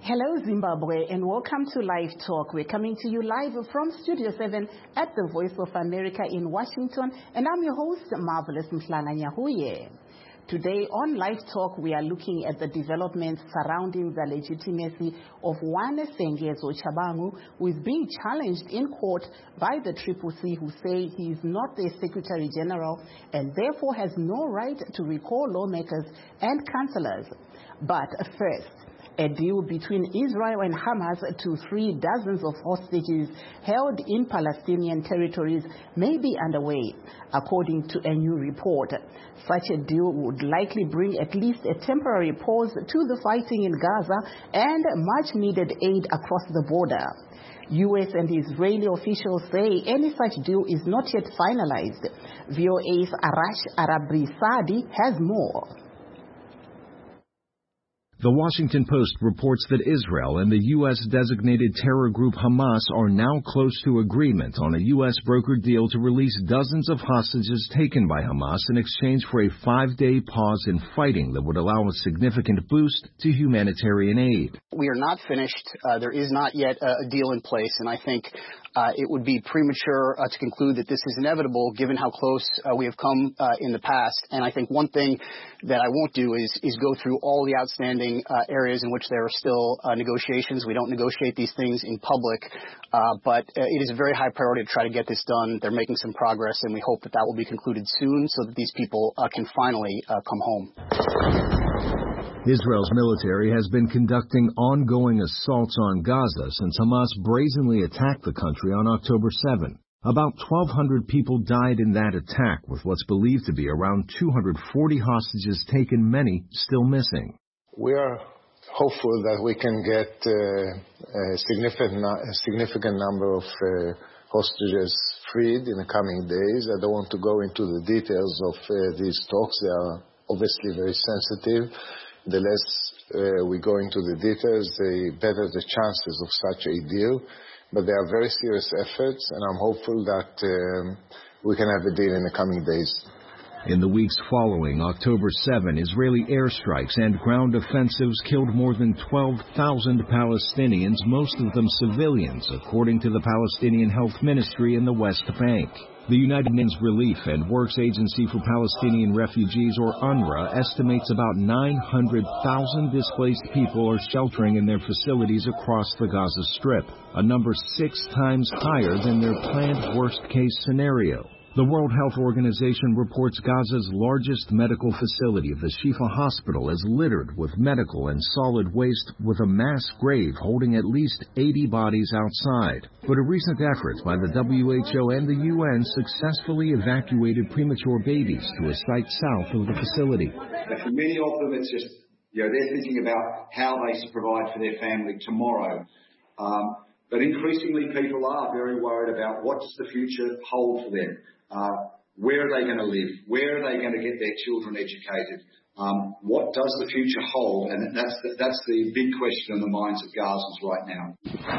Hello Zimbabwe and welcome to Live Talk. We're coming to you live from Studio 7 at the Voice of America in Washington, and I'm your host, Marvelous Mhlanga Nyahuye. Today on Live Talk, we are looking at the developments surrounding the legitimacy of one Sengezo Tshabangu, who is being challenged in court by the Triple C, who say he is not the Secretary General and therefore has no right to recall lawmakers and councillors. But first, a deal between Israel and Hamas to free dozens of hostages held in Palestinian territories may be underway, according to a new report. Such a deal would likely bring at least a temporary pause to the fighting in Gaza and much-needed aid across the border. U.S. and Israeli officials say any such deal is not yet finalized. VOA's Arash Arabrisadi has more. The Washington Post reports that Israel and the U.S.-designated terror group Hamas are now close to agreement on a U.S.-brokered deal to release dozens of hostages taken by Hamas in exchange for a 5-day pause in fighting that would allow a significant boost to humanitarian aid. We are not finished. There is not yet a deal in place, and I think it would be premature to conclude that this is inevitable given how close we have come in the past. And I think one thing that I won't do is go through all the outstanding areas in which there are still negotiations. We don't negotiate these things in public, but it is a very high priority to try to get this done. They're making some progress, and we hope that will be concluded soon so that these people can finally come home. Israel's military has been conducting ongoing assaults on Gaza since Hamas brazenly attacked the country on October 7. About 1,200 people died in that attack, with what's believed to be around 240 hostages taken, many still missing. We are hopeful that we can get a significant number of hostages freed in the coming days. I don't want to go into the details of these talks. They are obviously very sensitive. The less we go into the details, the better the chances of such a deal. But they are very serious efforts, and I'm hopeful that we can have a deal in the coming days. In the weeks following October 7, Israeli airstrikes and ground offensives killed more than 12,000 Palestinians, most of them civilians, according to the Palestinian Health Ministry in the West Bank. The United Nations Relief and Works Agency for Palestinian Refugees, or UNRWA, estimates about 900,000 displaced people are sheltering in their facilities across the Gaza Strip, a number 6 times higher than their planned worst-case scenario. The World Health Organization reports Gaza's largest medical facility, the Shifa Hospital, is littered with medical and solid waste, with a mass grave holding at least 80 bodies outside. But a recent effort by the WHO and the UN successfully evacuated premature babies to a site south of the facility. For many of them, it's just, they're thinking about how they provide for their family tomorrow. But increasingly, people are very worried about what does the future hold for them. Where are they going to live? Where are they going to get their children educated? What does the future hold? And that's the big question in the minds of Gazans right now.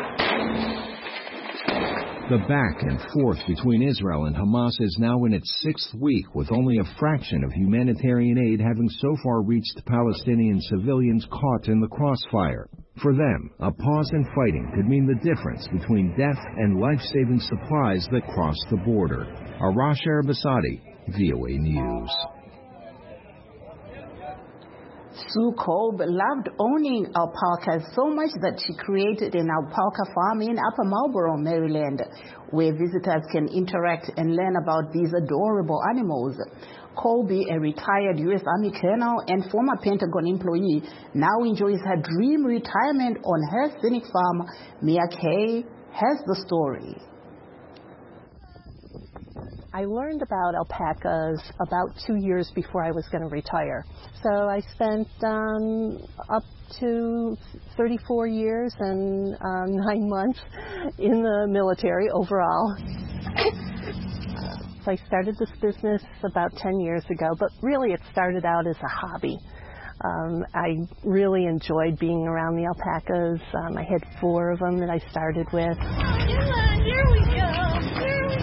The back and forth between Israel and Hamas is now in its 6th week, with only a fraction of humanitarian aid having so far reached Palestinian civilians caught in the crossfire. For them, a pause in fighting could mean the difference between death and life-saving supplies that cross the border. Arash Arabasadi, VOA News. Sue Kolb loved owning alpacas so much that she created an alpaca farm in Upper Marlboro, Maryland, where visitors can interact and learn about these adorable animals. Colby, a retired U.S. Army colonel and former Pentagon employee, now enjoys her dream retirement on her scenic farm. Mia Kay has the story. I learned about alpacas about 2 years before I was going to retire. So I spent up to 34 years and 9 months in the military overall. So I started this business about 10 years ago, but really it started out as a hobby. I really enjoyed being around the alpacas. I had 4 of them that I started with. Here we go.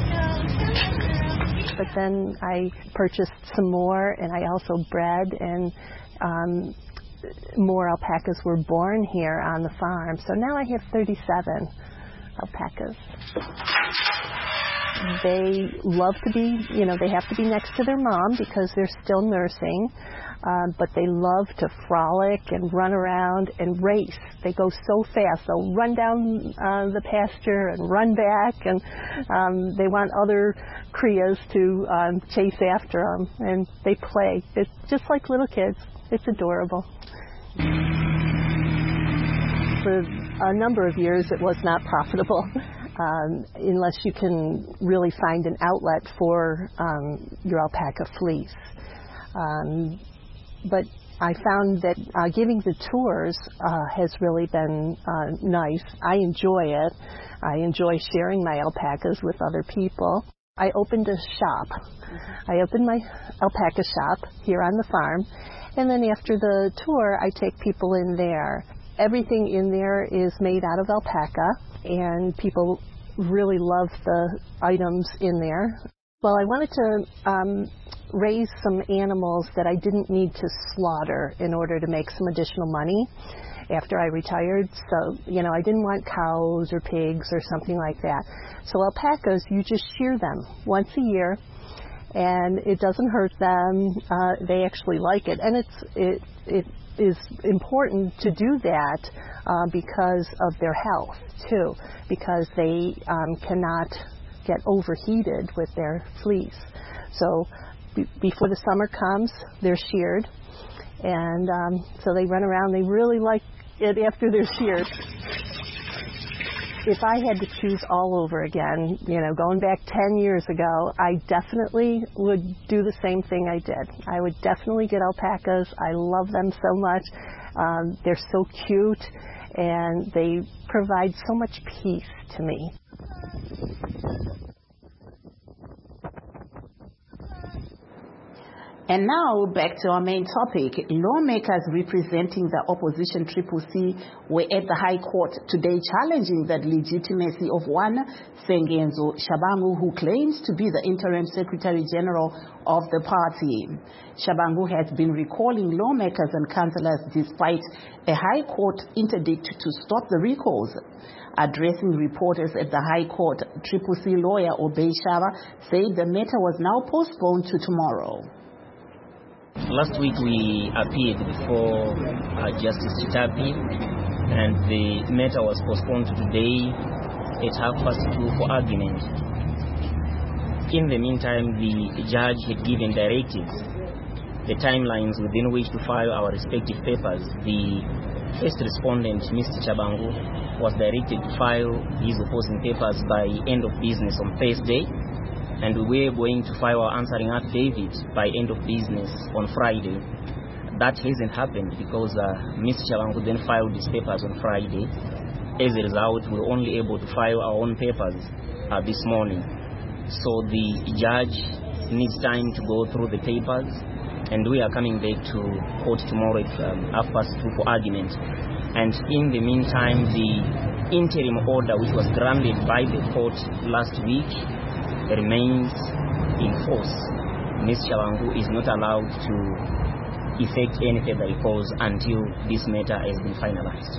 But then I purchased some more, and I also bred, and more alpacas were born here on the farm. So now I have 37 alpacas. They love to be, they have to be next to their mom because they're still nursing, but they love to frolic and run around and race. They go so fast. They'll run down the pasture and run back, and they want other crias to chase after them, and they play. It's just like little kids. It's adorable. For a number of years, it was not profitable. Unless you can really find an outlet for your alpaca fleece. But I found that giving the tours has really been nice. I enjoy it. I enjoy sharing my alpacas with other people. I opened a shop. I opened my alpaca shop here on the farm, and then after the tour, I take people in there. Everything in there is made out of alpaca, and people really love the items in there. Well, I wanted to raise some animals that I didn't need to slaughter in order to make some additional money after I retired. So, I didn't want cows or pigs or something like that. So alpacas, you just shear them once a year, and it doesn't hurt them. They actually like it, and it is important to do that because of their health too, because they cannot get overheated with their fleece. So before the summer comes, they're sheared, and so they run around. They really like it after they're sheared. If I had to choose all over again, going back 10 years ago, I definitely would do the same thing I did. I would definitely get alpacas. I love them so much. They're so cute, and they provide so much peace to me. And now, back to our main topic. Lawmakers representing the opposition Triple C were at the High Court today challenging the legitimacy of one Sengenzo Shabangu, who claims to be the interim Secretary General of the party. Shabangu has been recalling lawmakers and councillors despite a High Court interdict to stop the recalls. Addressing reporters at the High Court, Triple C lawyer Obey Shava said the matter was now postponed to tomorrow. Last week we appeared before Justice Chitapi, and the matter was postponed to today at 2:30 for argument. In the meantime, the judge had given directives, the timelines within which to file our respective papers. The first respondent, Mr. Shabangu, was directed to file his opposing papers by end of business on Thursday, and we were going to file our answering affidavit by end of business on Friday. That hasn't happened because Mr. Shabangu then filed his papers on Friday. As a result, we were only able to file our own papers this morning. So the judge needs time to go through the papers, and we are coming back to court tomorrow at 2:30 for argument. And in the meantime, the interim order which was granted by the court last week remains in force. Ms. Shabangu is not allowed to effect any further recalls until this matter has been finalized.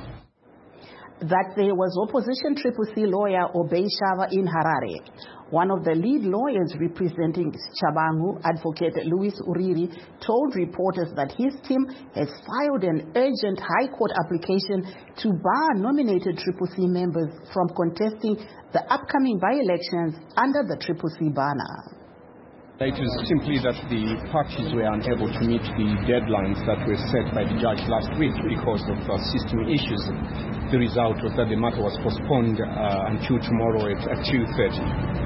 That there was opposition Triple C lawyer Obey Shava in Harare. One of the lead lawyers representing Shabangu, Advocate Louis Uriri, told reporters that his team has filed an urgent High Court application to bar nominated Triple C members from contesting the upcoming by-elections under the Triple C banner. It was simply that the parties were unable to meet the deadlines that were set by the judge last week because of system issues. The result was that the matter was postponed until tomorrow at 2:30.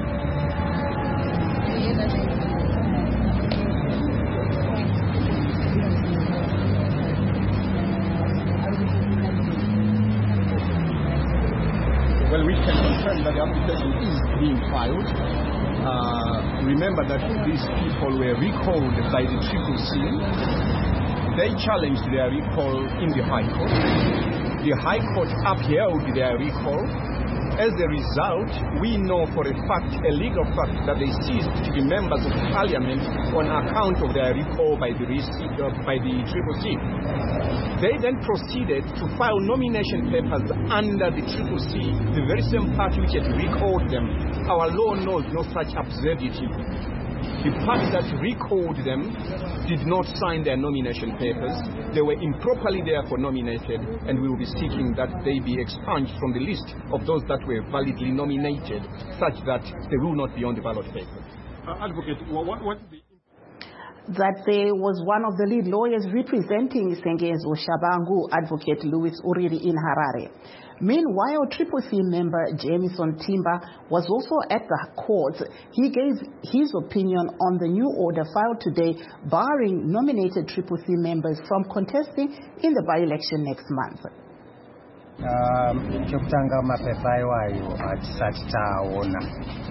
Well, we can confirm that the application is being filed. Remember that these people were recalled by the Triple C. They challenged their recall in the High Court. The High Court upheld their recall, As a result, we know for a fact, a legal fact, that they ceased to be members of parliament on account of their recall by the CCC. They then proceeded to file nomination papers under the CCC, the very same party which had recalled them. Our law knows no such absurdity. The party that recalled them did not sign their nomination papers. They were improperly therefore nominated, and we will be seeking that they be expunged from the list of those that were validly nominated, such that they will not be on the ballot paper. Advocate, that there was one of the lead lawyers representing Sengezo Shabangu, Advocate Louis Uriri in Harare. Meanwhile, CCC member Jamison Timber was also at the court. He gave his opinion on the new order filed today barring nominated CCC members from contesting in the by-election next month. Chokutanga mapepa iwayo atisatitaona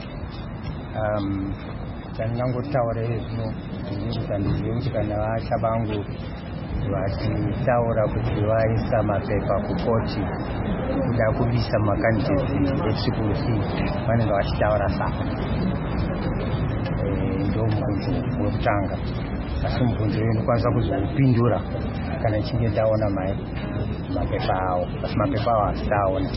tanangotaura izvo ndizvikuti kana vachabangu vachitaura kuti vaisa mapepa kukoti kuda kubisa makandideti eCCC vanenge vachitaura saka ndo mubvunzo wekutanga asi mubvunzo uyu ndokwanisa kuzopindura kana ichinge ndaona mapepa avo asi mapepa avo hatitaona.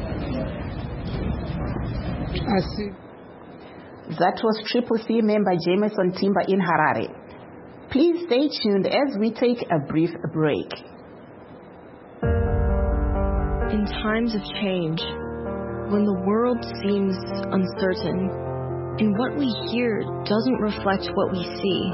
That was CCC member Jamison Timber in Harare. Please stay tuned as we take a brief break. In times of change, when the world seems uncertain and what we hear doesn't reflect what we see,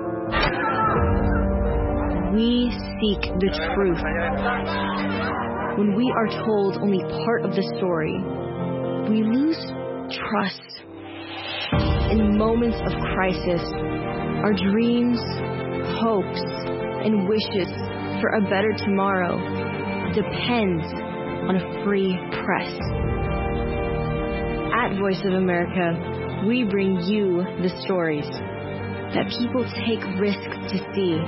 we seek the truth. When we are told only part of the story, we lose trust. In moments of crisis, our dreams, hopes, and wishes for a better tomorrow depends on a free press. At Voice of America, we bring you the stories that people take risks to see.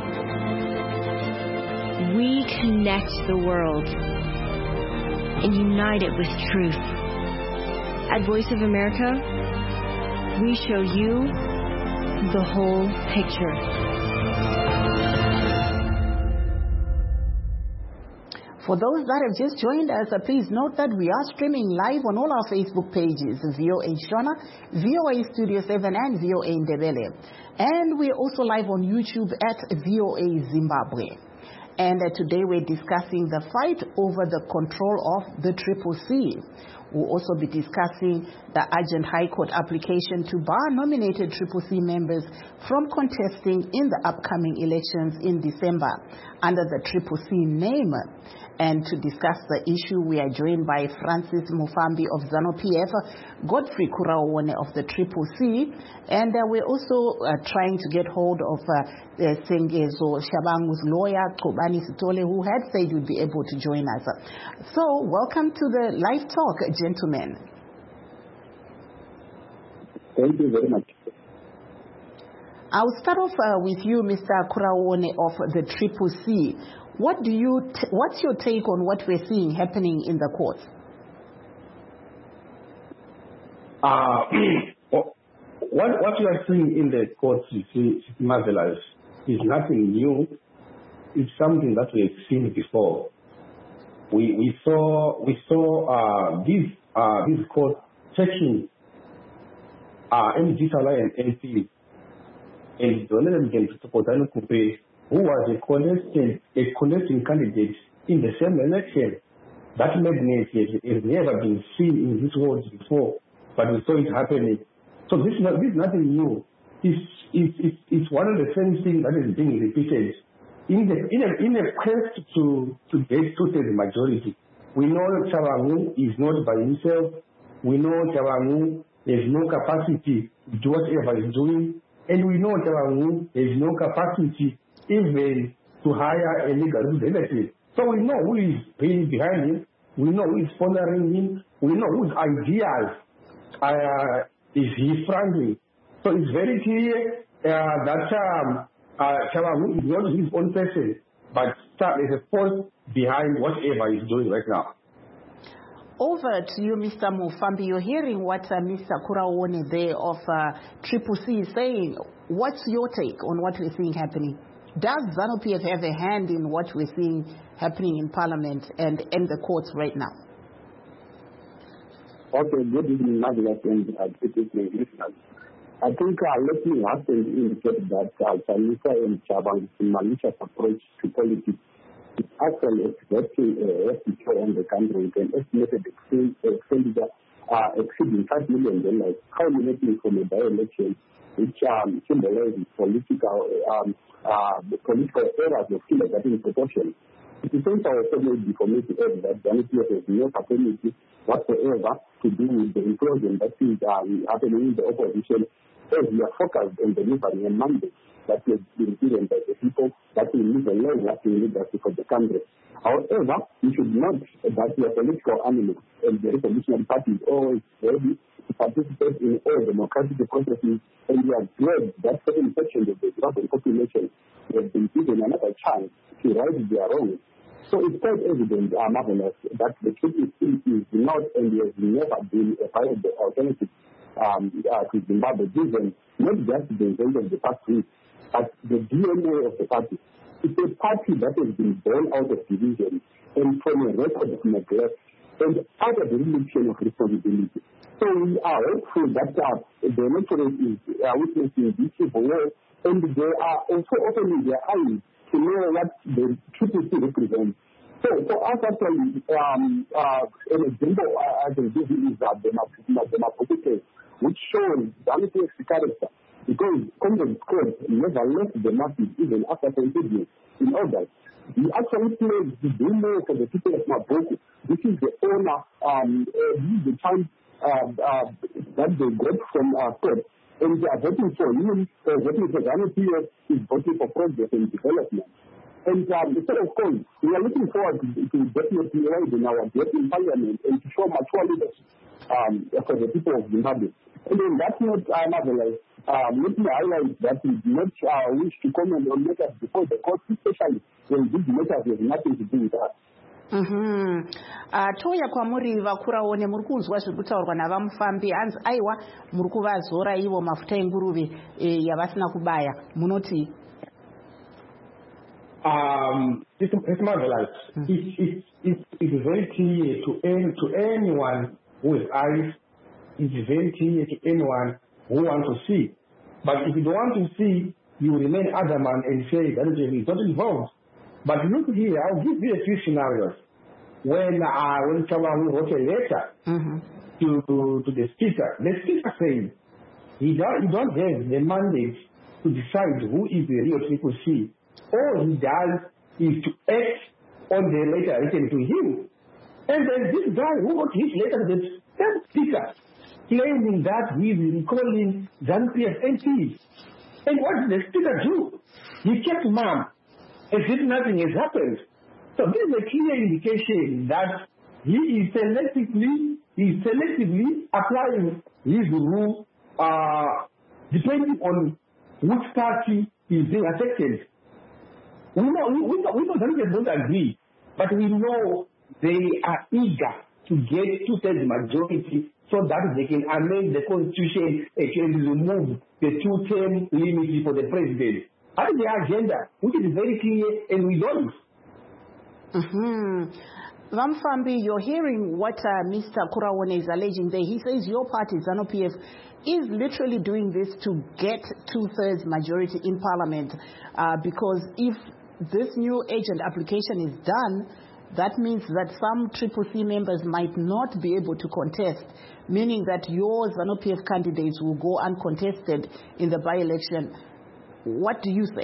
We connect the world and unite it with truth. At Voice of America, we show you the whole picture. For those that have just joined us, please note that we are streaming live on all our Facebook pages, VOA Shona, VOA Studio 7, and VOA Ndebele. And we're also live on YouTube at VOA Zimbabwe. And today we're discussing the fight over the control of the CCC. We'll also be discussing the urgent High Court application to bar nominated CCC members from contesting in the upcoming elections in December under the CCC name. And to discuss the issue, we are joined by Francis Mufambi of ZANU-PF, Godfrey Kuraone of the CCC, and we're also trying to get hold of Sengezo Shabangu's lawyer, Kobani Sitole, who had said would be able to join us. So, welcome to the live talk, gentlemen. Thank you very much. I'll start off with you, Mr. Kuraone of the CCC. What's your take on what we're seeing happening in the courts? What we are seeing in the courts is marvelous. It's nothing new. It's something that we have seen before. We saw this court taking MG Salai and MP and Donald Kupe, who was a contesting candidate in the same election. That madness has never been seen in this world before, but we saw it happening. So this is nothing new. It's one of the same things that is being repeated. In a quest to get two-thirds majority, we know Shabangu is not by himself. We know Shabangu has no capacity to do whatever he's doing, and we know Shabangu has no capacity even to hire a legal representative. So we know who is behind him, we know who is sponsoring him, we know whose ideas is he fronting. So it's very clear that Shabangu is not his own person, but is a force behind whatever he's doing right now. Over to you, Mr. Mufambi. You're hearing what Mr. Kuraone there of Triple C is saying. What's your take on what we're seeing happening? Does ZANU-PF have a hand in what we're seeing happening in Parliament and in the courts right now? Okay, good evening, Marvelous and listeners. I think let me hasten to indicate that Chalisa and Chabang's malicious approach to politics is actually exerting a show on the country with an estimated expenditure exceeding $5 million, culminating from a by-election which symbolizes political errors of kindergarten proportion. It is also made for me to add that ZANU-PF has no capability whatsoever to do with the implosion that is happening in the opposition, as we are focused on delivering a mandate that has been given by the people that will leave a long-lasting legacy for the country. However, we should note that we are political animals, and the Revolutionary Party is always ready to participate in all democratic processes, and we are glad that certain sections of the Zimbabwean population have been given another chance to right their wrongs. So it's quite evident, Marvelous, that the KPC is not and has never been a viable alternative to Zimbabwe, given not just the event of the past week, but the DNA of the party. It's a party that has been born out of division and from a record of neglect and out of the religion of responsibility. So we are hopeful that the electorate is witnessing this civil war, and they are also opening their eyes to know what the TPC represents. So for us, actually, an example I can give you is that the Maputo case, which shows ZANU-PF's character, because Congress Court never left the masses even after contributing in August. He actually pledged to do more for the people of Maputo. This is the honor, this is the chance that they got from our court. And they are voting for him, voting for ZANU-PF is voting for progress and development. And so, of course, we are looking forward to definitely raising our debt in Parliament and to show mature leadership for the people of Zimbabwe. And then that's not Marvelous. Let me highlight that we do not wish to comment on matters before the court, especially when these matters have nothing to do with us. Toya kwamuri vakuraone muri kunzwa zviri kutaurwa navamufambi hanzi aiwa muri kuvazora ivo mafuta enguruve yavasina kubaya munoti it's marvelous. It's very clear to anyone who has eyes. It's very clear to anyone who wants to see. But if you don't want to see, you remain adamant and say that is not involved. But look here, I'll give you a few scenarios. When Chabangu wrote a letter to the speaker said he don't have the mandate to decide who is the real Triple C. All he does is to act on the letter written to him. And then this guy who wrote his letter to the speaker, claiming that he is recalling ZANU-PF MPs. And what did the speaker do? He kept mum as if nothing has happened. So this is a clear indication that he is selectively applying his rule depending on which party is being affected. We know that don't agree, but we know they are eager to get two-thirds majority so that they can amend the constitution and remove the two-term limit for the president. That is their agenda, which is very clear, and we don't. Vamfambi, you're hearing what Mr. Kuraone is alleging there. He says your party, ZANU-PF, is literally doing this to get two-thirds majority in Parliament because if this new agent application is done, that means that some Triple C members might not be able to contest, meaning that your ZANU-PF candidates will go uncontested in the by-election. What do you say?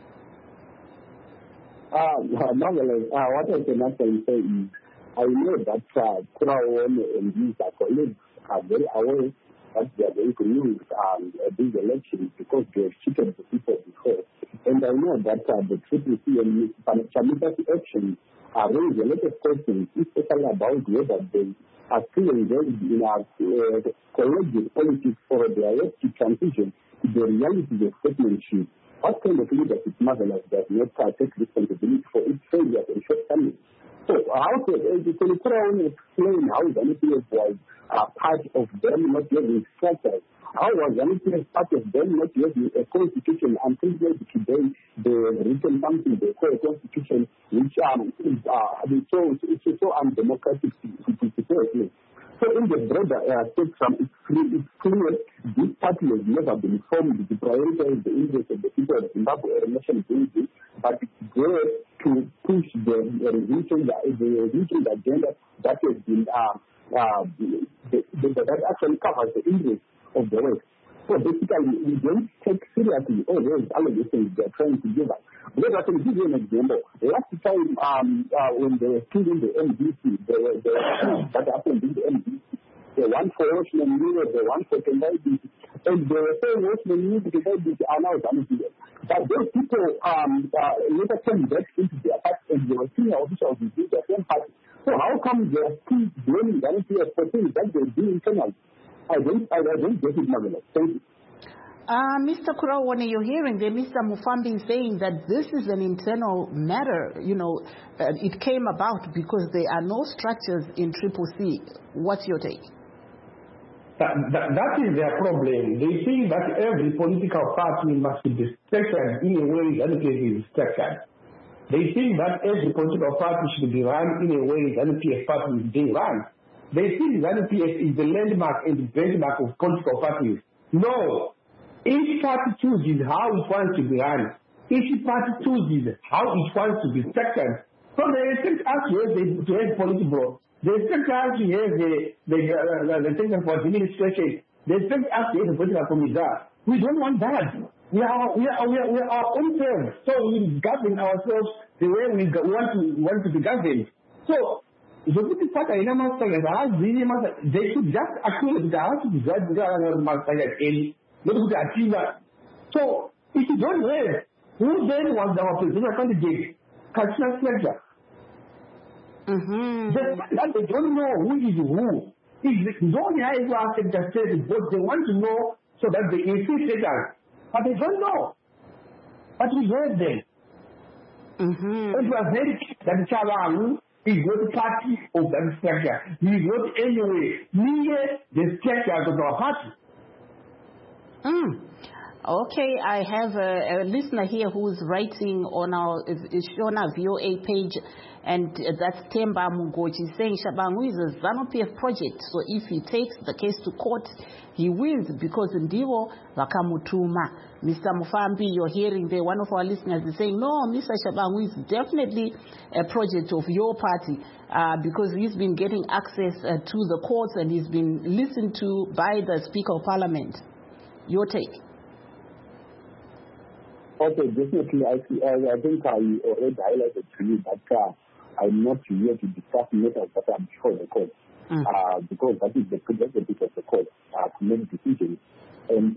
Marvelous. What I can actually say is I know that Kuraone and his colleagues are very aware that they are going to lose these elections because they have cheated the people before. And I know that the Triple C and Chamisa's actions raise a lot of questions, especially about whether they are still engaged in collegiate politics or they are yet to transition to the realities of statesmanship. What kind of leadership Marvelous does not take responsibility for its failures and shortcomings? So how can you explain how ZANU-PF was part of them not having structures? How was ZANU-PF part of them not having a constitution until today they written something they call a constitution which is so undemocratic to say. So in the broader spectrum, it's clear this party has never been formed to prioritize the interests of the people of Zimbabwe or nation building, but it's there to push the revolution agenda that has been that actually covers the interests of the West. So basically, we don't take seriously all those allegations they are trying to give us. Because I can give you an example. Last time when they were killing the MDC, that happened in the MDC. The one for Watchman News, the one for Kendaidi, and they were saying Watchman News and Kendaidi are now ZANU-PF. But those people later came back into their party and they were senior officials in the same party. So how come they are still blaming ZANU-PF for things that they do internally? I don't get it, Marvelous. Thank you. Mr. Kurawane, you're hearing that Mr. Mufambi saying that this is an internal matter. It came about because there are no structures in Triple C. What's your take? That is their problem. They think that every political party must be structured in a way that is structured. They think that every political party should be run in a way that the PF party is being run. They think that the PF is the landmark and the benchmark of political parties. No. Each party chooses how it wants to be run. Each party chooses how it wants to be structured. So they expect us to have political. They expect us to have the Center for Administration. They expect us to have a political committee. We don't want that. We are our own selves. So we govern ourselves the way we want to be governed. So they should just acknowledge that so if you don't have, who then was our presidential candidate? Cultural structure. That they don't know who is who. If they don't have the state, but they want to know so that they infiltrate us. But they don't know. But we have them. And we are very clear that Chalangu is not party of that structure. He is not anyway near the structure of our party. Okay, I have a listener here who's writing on our VOA page, and that's Temba Mugochi saying Shabangu is a ZANU-PF project, so if he takes the case to court, he wins because Ndiwo Wakamutuma. Mr. Mufambi, you're hearing there, one of our listeners is saying, no, Mr. Shabangu is definitely a project of your party because he's been getting access to the courts and he's been listened to by the Speaker of Parliament. Your take? Okay, definitely. I think I already highlighted to you that I'm not here to discuss matters that are before the court, because that is the prerogative of the court to make decisions. And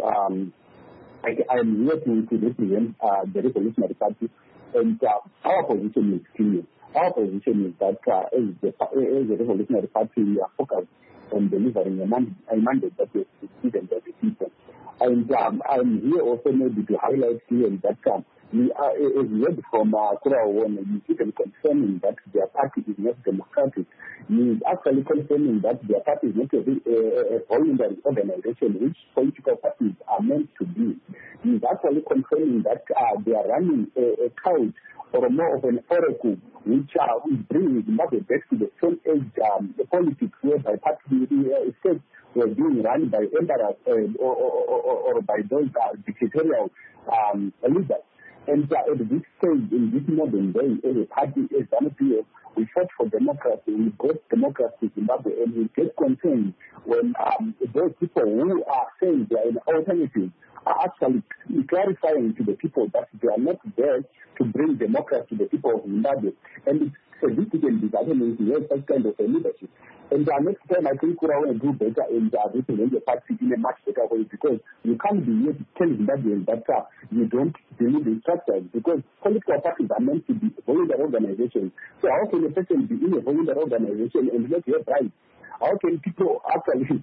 I am here to represent the Revolutionary Party, and our position is clear. Our position is that as the Revolutionary Party, we are focused on delivering a mandate that is given by the people. And I'm here also maybe to highlight here that we are, as we heard from Kurawane, he's even confirming that their party is not democratic. He is actually confirming that their party is not a voluntary organization, which political parties are meant to be. He is actually confirming that they are running a cult or more of an oracle, which brings Zimbabwe back to the same age politics whereby party states were being run by emperors or by those dictatorial leaders. And at this stage, in this modern day, as a party, as ZANU-PF, we fought for democracy. We brought democracy to Zimbabwe, and we get concerned when those people who are saying they are an alternative are actually clarifying to the people that they are not there to bring democracy to the people of Zimbabwe. And it's a difficult disagreement to have such kind of a leadership. And next time, I think Kurawane will do better and represent the party in a much better way, because you can't be here to tell Zimbabweans that you don't believe in structures, because political parties are meant to be voluntary organizations. So how can a person be in a voluntary organization and not have rights? How can people actually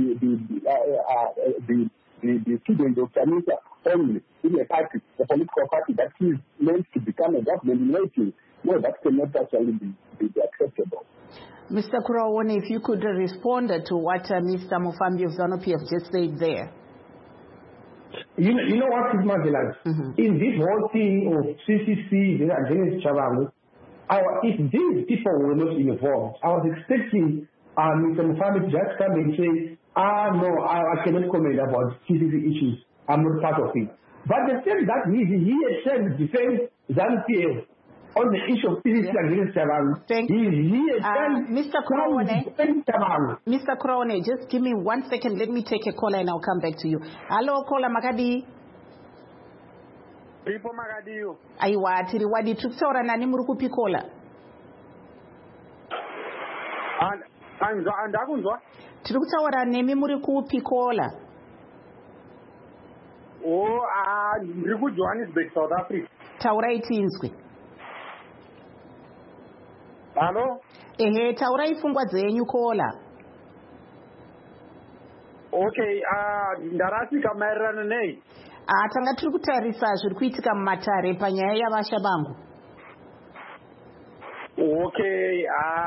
the students of Chanisa only in a party, a political party that is meant to become a government in waiting? no, that cannot actually be acceptable. Mr. Kuraone, if you could respond to what Mr. Mufambi of ZANU-PF just said there. You know what is marvelous? In this whole thing of CCC against Chabangu, if these people were not involved, I was expecting Mr. Mufambi to just come and say, no, I cannot comment about CCC issues. I'm not part of it. But the fact that he had to defend ZANU-PF on the issue of CCC against Chabangu, Mr. Kuraone, just give me 1 second. Let me take a caller and I'll come back to you. Hello, caller Makadi. Ripo Makadiyo. Aiwa, tiri wadi tukutaura nani murukupi caller? Andakunzwa? Tiri kutaura nemi murikupi caller? Ndiri Johannesburg, South Africa. Taurai tinzwi. Hello? Taurai fungwa dzenyu caller. Okay, ndarasika maererano nei? Tanga tiri kutarisa zviri kuitika mumatare panyaya yavashabangu. Okay,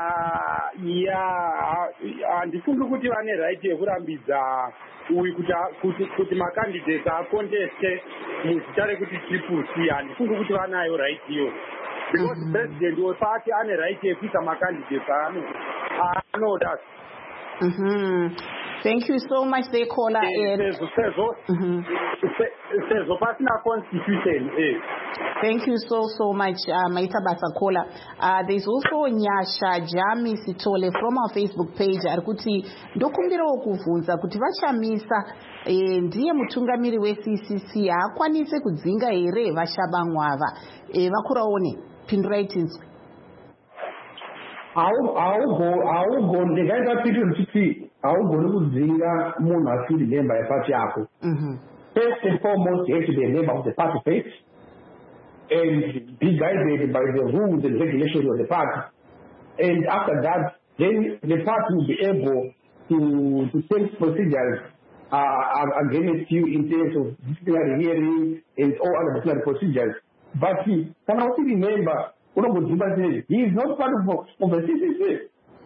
handifungi kuti vane right yekurambidza uyu kuti makandidates akonteste muzita rekuti triple C. Handifungi kuti vanayo right iyo. Because president wepati ane right yekuisa makandidates anoda. Thank you so much, they caller. Constitution. Thank you so much, Maitabasa caller. There's also Nyasha Jami Sitole from our Facebook page. Arikuti ndokumbira okuvunza kuti vachamisa ndiye mutungamiri we-CCC akwanise kudzinga here vashabangu ava. Vakuraone pindraitinzwe. Augo ndikaita piti kuti augoni kudzinga munhu asiri member yeparty yako. First and foremost, you have to be a member of the party first and be guided by the rules and regulations of the party. And after that, then the party will be able to take procedures against you in terms of disciplinary hearing and all other disciplinary procedures. But can I also remember, he is not part of the CCC.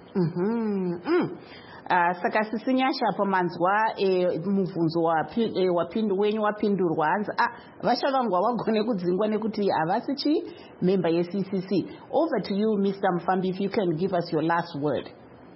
Saka sisinyasha pamanzwa muvunzo wenyu wapindurwa hanzi vashavangu wagone kudzingwa nekuti havasi member ye-CCC. Over to you, Mr. Mufambi, if you can give us your last word.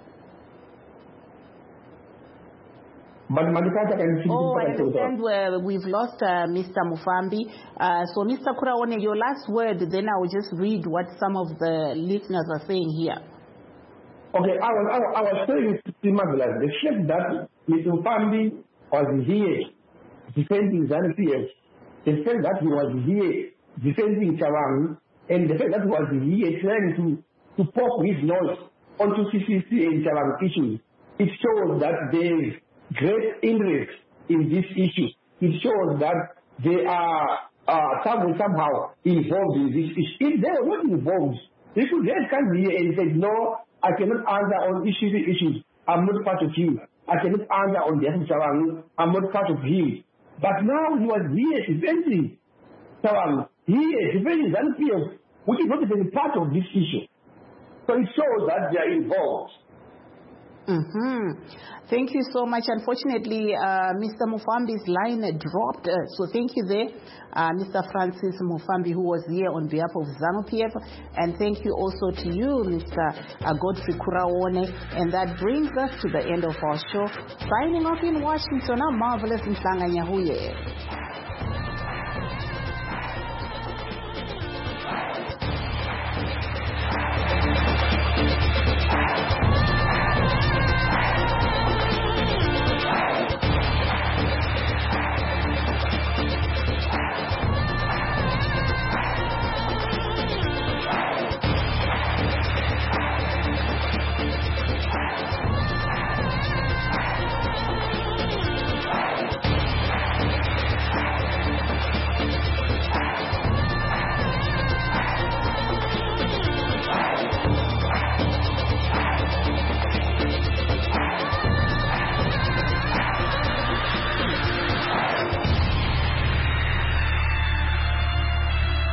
I understand we've lost Mr. Mufambi. So, Mr. Kuraone, your last word, then I will just read what some of the listeners are saying here. Okay, I was saying to Marvelous, the fact that Mr. Mufambi was here defending ZANU-PF, the fact that he was here defending Chabangu, and the fact that he was here trying to poke his nose onto CCC and Chabangu issues, it shows that there is great interest in this issue. It shows that they are somehow involved in this issue. If they were not involved, they should just come here and say, no, I cannot answer on issues. I'm not part of him. I cannot answer on the Chabangu. I'm not part of him. But now he was here defending Chabangu, here defending ZANU-PF, which is not even part of this issue. So it shows that they are involved. Thank you so much. Unfortunately, Mr. Mufambi's line dropped. So thank you there, Mr. Francis Mufambi, who was here on behalf of ZANU-PF. And thank you also to you, Mr. Godfrey Kuraone. And that brings us to the end of our show. Signing off in Washington, I'm Marvelous Mhlanga Nyahuye.